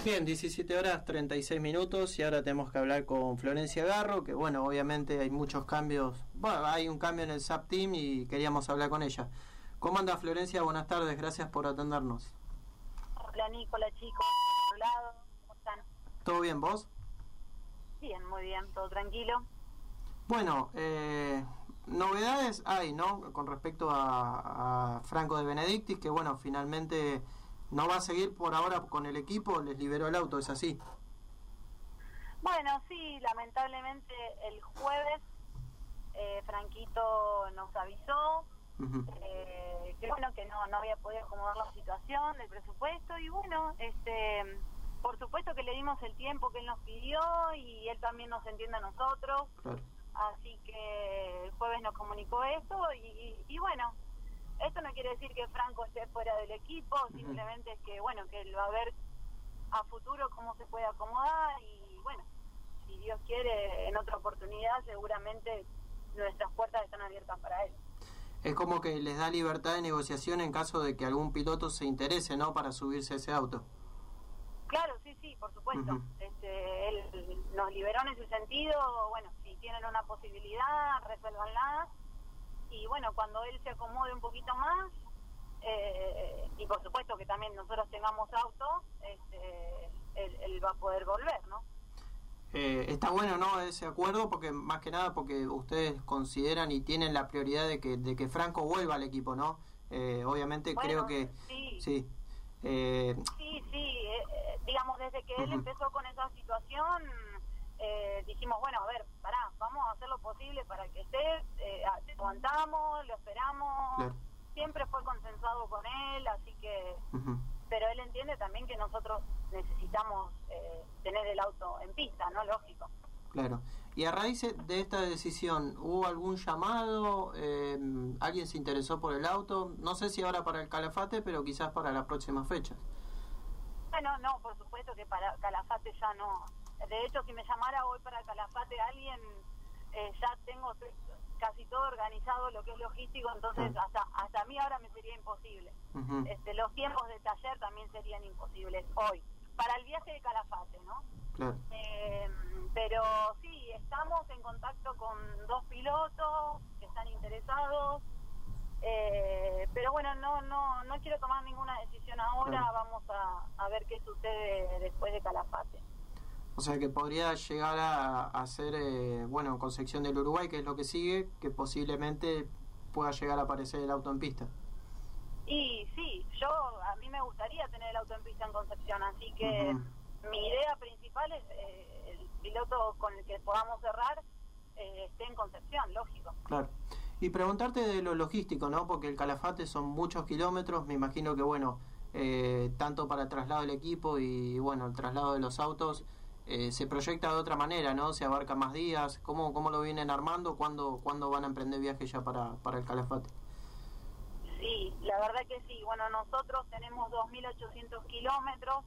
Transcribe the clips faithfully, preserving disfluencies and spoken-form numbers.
Bien, diecisiete horas treinta y seis minutos y ahora tenemos que hablar con Florencia Garro, que bueno, obviamente hay muchos cambios, bueno, hay un cambio en el S A P Team y queríamos hablar con ella. ¿Cómo anda Florencia? Buenas tardes, gracias por atendernos. Hola Nicola, chicos, de otro lado, ¿cómo están? ¿Todo bien, vos? Bien, muy bien, todo tranquilo. Bueno, eh, novedades hay, ¿no? Con respecto a, a Franco de Benedictis, que bueno, finalmente no va a seguir por ahora con el equipo, les liberó el auto, ¿es así? Bueno, sí, lamentablemente el jueves eh, Franquito nos avisó uh-huh. eh, que bueno, que no, no había podido acomodar la situación del presupuesto y bueno, este... por supuesto que le dimos el tiempo que él nos pidió y él también nos entiende a nosotros, claro. Así que el jueves nos comunicó esto y, y, y bueno, esto no quiere decir que Franco esté fuera del equipo, uh-huh. Simplemente es que bueno, que él va a ver a futuro cómo se puede acomodar y bueno, si Dios quiere en otra oportunidad seguramente nuestras puertas están abiertas para él. Es como que les da libertad de negociación en caso de que algún piloto se interese, ¿no?, para subirse a ese auto. Claro, sí, sí, por supuesto. Uh-huh. Este, él nos liberó en ese sentido. Bueno, si tienen una posibilidad, resuélvanla. Y bueno, cuando él se acomode un poquito más, eh, y por supuesto que también nosotros tengamos auto, este, él, él va a poder volver, ¿no? Eh, está bueno, ¿no?, ese acuerdo, porque más que nada porque ustedes consideran y tienen la prioridad de que de que Franco vuelva al equipo, ¿no? Eh, obviamente bueno, creo que sí. sí. Eh, sí, sí, eh, digamos, desde que uh-huh. él empezó con esa situación, eh, dijimos, bueno, a ver, pará, vamos a hacer lo posible para que esté, eh, aguantamos, lo esperamos, claro. Siempre fue consensuado con él, así que, uh-huh. Pero él entiende también que nosotros necesitamos eh, tener el auto en pista, ¿no? Lógico. Claro. Y a raíz de esta decisión, ¿hubo algún llamado? Eh, ¿Alguien se interesó por el auto? No sé si ahora para el Calafate, pero quizás para las próximas fechas. Bueno, no, por supuesto que para Calafate ya no. De hecho, si me llamara hoy para Calafate alguien, eh, ya tengo casi todo organizado lo que es logístico, entonces sí. hasta hasta a mí ahora me sería imposible. Uh-huh. Este, los tiempos de taller también serían imposibles hoy. Para el viaje de Calafate, ¿no? Claro. Eh, pero sí, estamos en contacto con dos pilotos que están interesados, eh, pero bueno, no no no quiero tomar ninguna decisión ahora, claro. Vamos a, a ver qué sucede después de Calafate. O sea que podría llegar a, a ser, eh, bueno, en Concepción del Uruguay, que es lo que sigue, que posiblemente pueda llegar a aparecer el auto en pista. Y sí, yo a mí me gustaría tener el auto en pista en Concepción, así que... Uh-huh. Mi idea principal es eh, el piloto con el que podamos cerrar eh, esté en Concepción, lógico. Claro. Y preguntarte de lo logístico, ¿no? Porque el Calafate son muchos kilómetros, me imagino que, bueno, eh, tanto para el traslado del equipo y, bueno, el traslado de los autos, eh, se proyecta de otra manera, ¿no? Se abarca más días. ¿Cómo, cómo lo vienen armando? ¿Cuándo, ¿cuándo van a emprender viaje ya para, para el Calafate? Sí, la verdad que sí. Bueno, nosotros tenemos dos mil ochocientos kilómetros.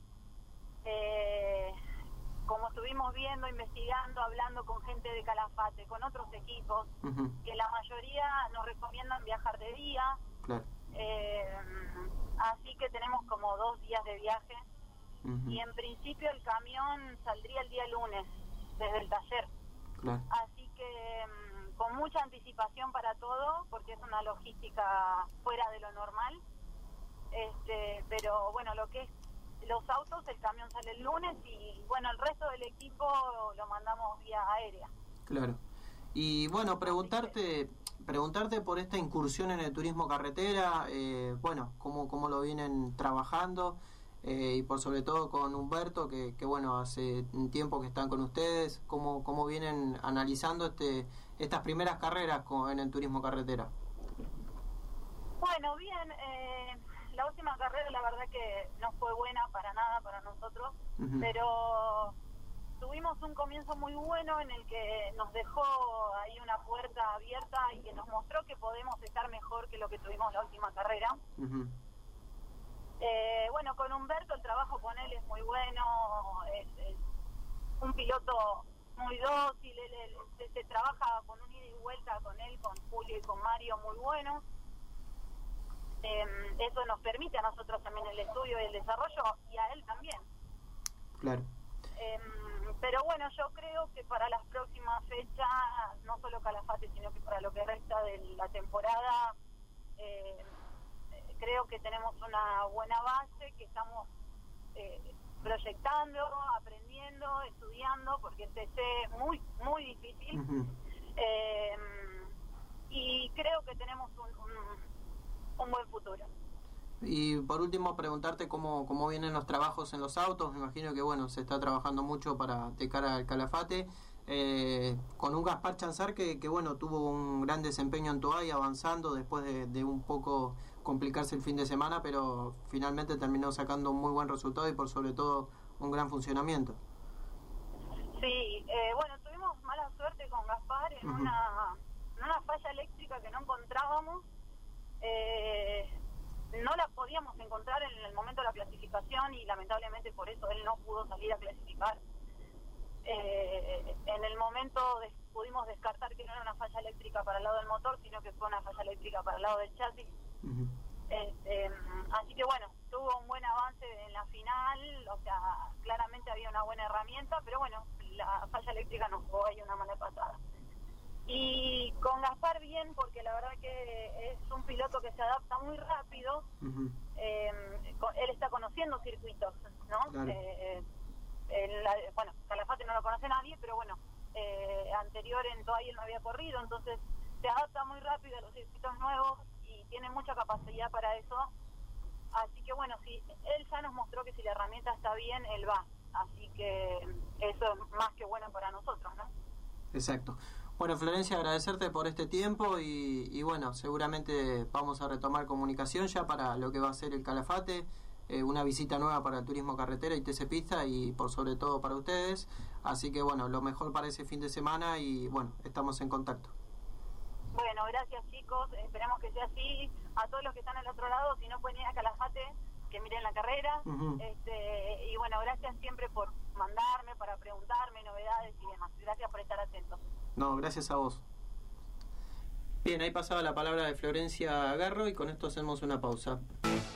Eh, como estuvimos viendo, investigando, hablando con gente de Calafate, con otros equipos, uh-huh. que la mayoría nos recomiendan viajar de día, claro. eh, así que tenemos como dos días de viaje, uh-huh. y en principio el camión saldría el día lunes desde el taller, claro. Así que um, con mucha anticipación para todo, porque es una logística fuera de lo normal, este, pero bueno, lo que es los autos, el camión sale el lunes y bueno, el resto del equipo lo mandamos vía aérea. Claro. Y bueno, preguntarte preguntarte por esta incursión en el turismo carretera, eh, bueno, cómo, cómo lo vienen trabajando, eh, y por sobre todo con Humberto, que, que bueno, hace un tiempo que están con ustedes, cómo, cómo vienen analizando este estas primeras carreras con, en el turismo carretera. Bueno, bien, eh... la última carrera la verdad que no fue buena para nada para nosotros, uh-huh. pero tuvimos un comienzo muy bueno en el que nos dejó ahí una puerta abierta y que nos mostró que podemos estar mejor que lo que tuvimos la última carrera. Uh-huh. Eh, bueno, con Humberto el trabajo con él es muy bueno, es, es un piloto muy dócil, él, él, se, se trabaja con un ida y vuelta con él, con Julio y con Mario muy bueno. Eh, eso nos permite a nosotros también el estudio y el desarrollo, y a él también. Claro. Eh, pero bueno, yo creo que para las próximas fechas, no solo Calafate, sino que para lo que resta de la temporada, eh, creo que tenemos una buena base, que estamos eh, proyectando, aprendiendo, estudiando, porque es es muy, muy difícil. Uh-huh. eh, y creo que tenemos un, un, un buen futuro. Y por último, preguntarte cómo, cómo vienen los trabajos en los autos. Me imagino que bueno, se está trabajando mucho para de cara al Calafate, eh, con un Gaspar Chanzar que, que bueno, tuvo un gran desempeño en Toay, avanzando después de, de un poco complicarse el fin de semana, pero finalmente terminó sacando un muy buen resultado y por sobre todo un gran funcionamiento. Sí, eh, bueno, tuvimos mala suerte con Gaspar en, uh-huh. una, en una falla eléctrica que no encontrábamos. Eh, no la podíamos encontrar en el momento de la clasificación y lamentablemente por eso él no pudo salir a clasificar. Eh, en el momento de, pudimos descartar que no era una falla eléctrica para el lado del motor, sino que fue una falla eléctrica para el lado del chasis. Uh-huh. Este, así que bueno, tuvo un buen avance en la final, o sea, claramente había una buena herramienta, pero bueno, la falla eléctrica nos jugó ahí una mala pasada. Y con Gaspar bien, porque la verdad que es un piloto que se adapta muy rápido. Uh-huh. eh, él está conociendo circuitos, ¿no? Claro. Eh, el, bueno, Calafate no lo conoce nadie, pero bueno, eh, anterior en Toay él no había corrido, entonces se adapta muy rápido a los circuitos nuevos y tiene mucha capacidad para eso. Así que bueno, si él ya nos mostró que si la herramienta está bien, él va. Así que eso es más que bueno para nosotros, ¿no? Exacto. Bueno, Florencia, agradecerte por este tiempo y, y bueno, seguramente vamos a retomar comunicación ya para lo que va a ser el Calafate, eh, una visita nueva para el turismo carretera y T C Pista y por sobre todo para ustedes. Así que bueno, lo mejor para ese fin de semana y bueno, estamos en contacto. Bueno, gracias chicos, esperemos que sea así. A todos los que están al otro lado, si no pueden ir a Calafate, que miren la carrera. Uh-huh. este, y bueno, gracias siempre por mandarme, para preguntarme novedades y demás. Gracias por estar atentos. No, gracias a vos. Bien, ahí pasaba la palabra de Florencia Garro y con esto hacemos una pausa.